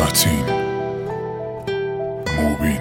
متین موبین.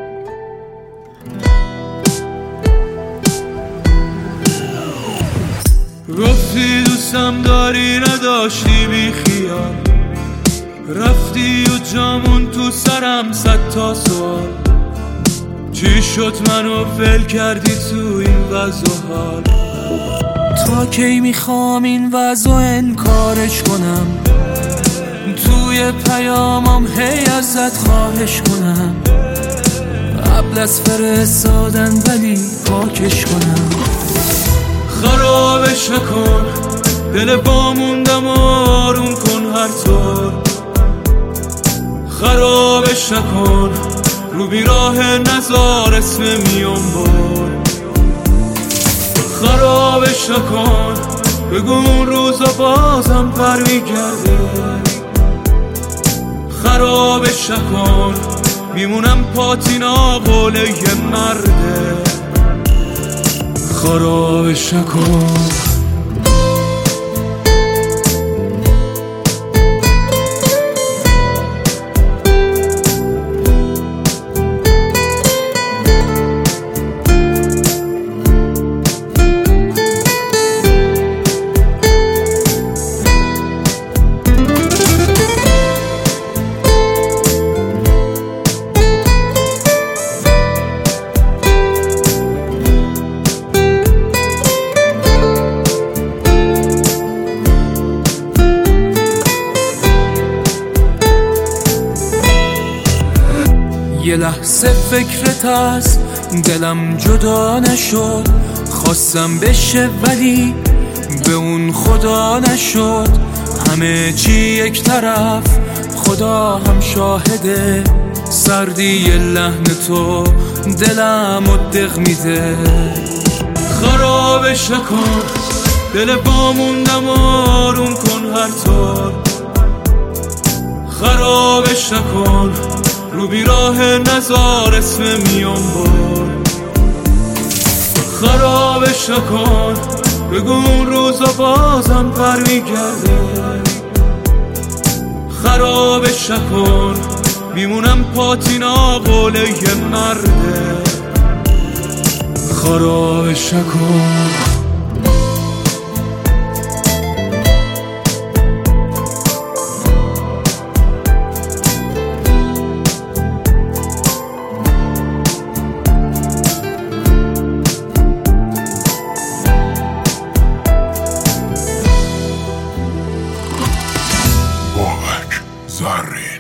گفتی دوستم داری نداشتی بی خیال، رفتی و جامون تو سرم 100 تا سوال. چی شد منو فل کردی تو این وضع و حال؟ تا کی میخوام این وضع و انکارش کنم؟ توی پیامم هی ازت خواهش کنم، قبل از فرستادن ولی پاکش کنم. خرابش نکن دل باموندم آروم کن هر طور، خرابش نکن رو بیراه نزار اسم میون بر. خرابش نکن بگو اون روزا بازم پر میگرده. خرابش نکن میمونم پاتینا قول یه مرده. خرابش نکن. یه لحظه فکرت از دلم جدا نشد، خواستم بشه ولی به اون خدا نشد. همه چی یک طرف خدا هم شاهده، سردی لحن تو دلم و دق میده. خرابش نکن دل باموندم آروم کن هر طور. خرابش نکن رو بیراه نزار اسم میون بر. خرابش نکن بگو اون روزا بازم پر میگرده. خرابش نکن میمونم پاتینا قول یه مرده. خرابش نکن. ذره